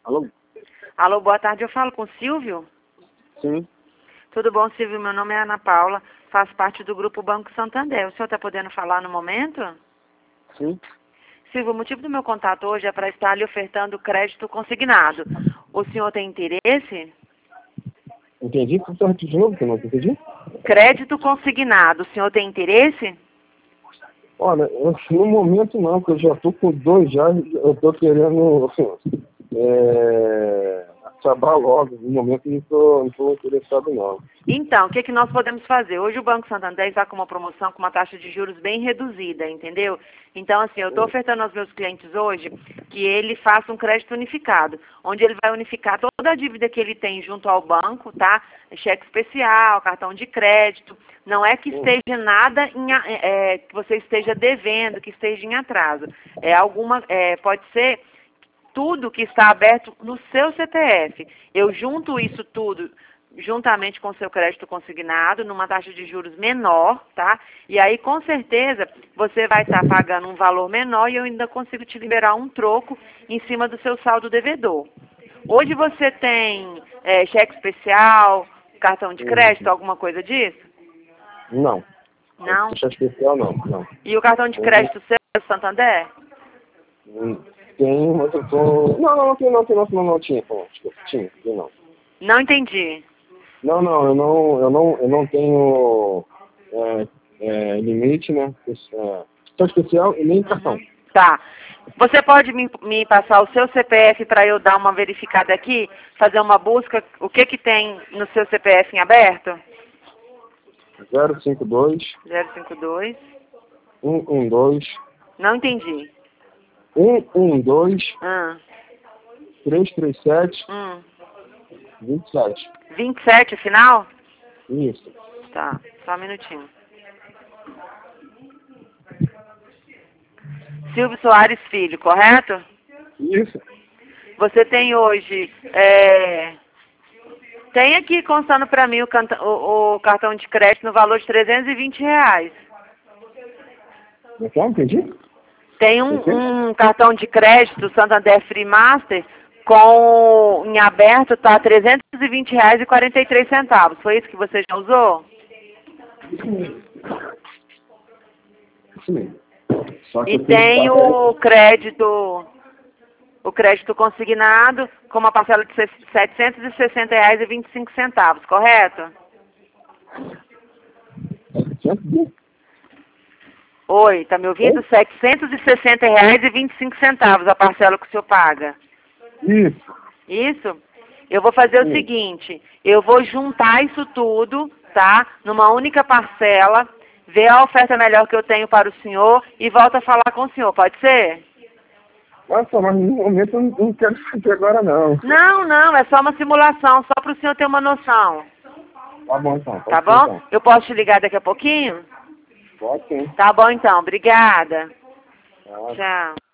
Alô? Alô, boa tarde, eu falo com o Silvio? Sim. Tudo bom, Silvio? Meu nome é Ana Paula, faço parte do Grupo Banco Santander. O senhor está podendo falar no momento? Sim. Silvio, o motivo do meu contato hoje é para estar lhe ofertando crédito consignado. O senhor tem interesse? Entendi. Por favor, de novo, que eu não entendi. Crédito consignado, o senhor tem interesse? Olha, no momento não, porque eu já tô com 2 já, eu tô querendo, assim, acabar logo. No momento não tô interessado não. Então, o que nós podemos fazer? Hoje o Banco Santander está com uma promoção com uma taxa de juros bem reduzida, entendeu? Então, assim, eu estou ofertando aos meus clientes hoje que ele faça um crédito unificado, onde ele vai unificar toda a dívida que ele tem junto ao banco, tá? Cheque especial, cartão de crédito. Não é que esteja nada que você esteja devendo, que esteja em atraso. Pode ser tudo que está aberto no seu CPF. Eu junto isso tudo juntamente com o seu crédito consignado, numa taxa de juros menor, tá? E aí, com certeza, você vai estar pagando um valor menor e eu ainda consigo te liberar um troco em cima do seu saldo devedor. Hoje você tem cheque especial, cartão de crédito, alguma coisa disso? Não. Não? Cheque especial não. E o cartão de crédito seu é do Santander? Tem, mas eu tô... Não, tinha, não. Não entendi. Não, eu não tenho limite, né? Cheque especial e nem cartão. Tá. Você pode me passar o seu CPF para eu dar uma verificada aqui, fazer uma busca, o que tem no seu CPF em aberto? 052 052. 112 Não entendi. 112 337 Hum. 27. 27, final? Isso. Tá, só um minutinho. Silvio Soares Filho, correto? Isso. Você tem hoje, tem aqui constando para mim o cartão de crédito no valor de R$320. Não entendi? Tem um cartão de crédito Santander Free Master em aberto, tá R$320,43. Foi isso que você já usou? Isso mesmo. Só que E tem o crédito consignado com uma parcela de R$760,25, correto? Oi, tá me ouvindo? R$760,25 a parcela que o senhor paga. Isso. Isso? Eu vou fazer o seguinte, eu vou juntar isso tudo, tá? Numa única parcela, ver a oferta melhor que eu tenho para o senhor e volto a falar com o senhor, pode ser? Nossa, mas no momento eu não quero fazer agora não. Não, é só uma simulação, só para o senhor ter uma noção. Tá bom então. Tá bom? Então. Eu posso te ligar daqui a pouquinho? Pode sim. Tá bom então, obrigada. Tá. Tchau.